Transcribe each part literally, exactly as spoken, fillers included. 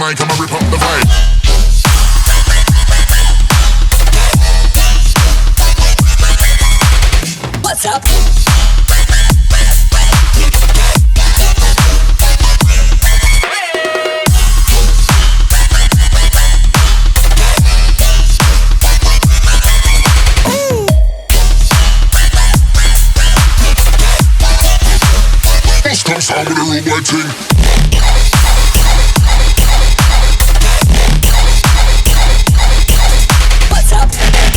mic, I'ma rip up the vibe. What's up? Bust down sound with a rude boy ting. What's up?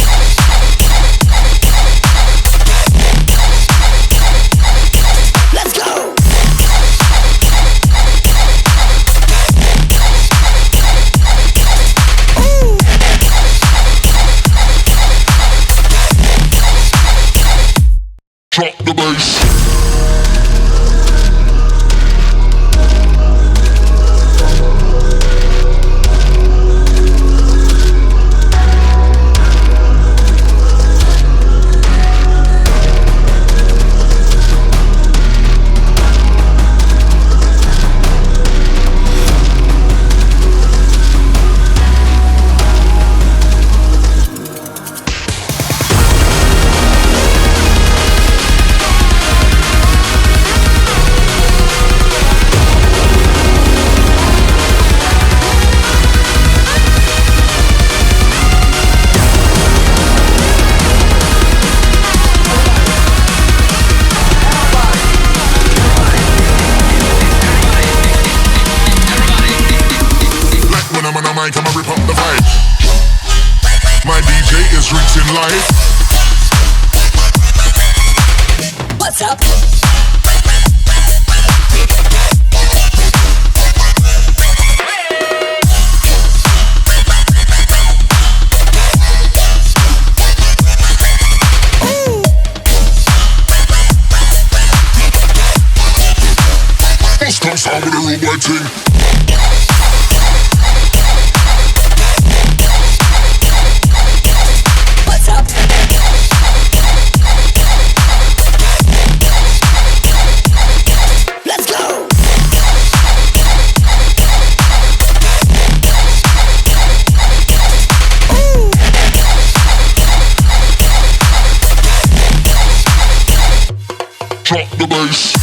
Let's go! Ooh. Drop the bass. I'm on the mic, I'ma rip up the vibe. My D J is reaching live. What's up? Ooh. Bust down sound with a rude boy ting. Drop the bass.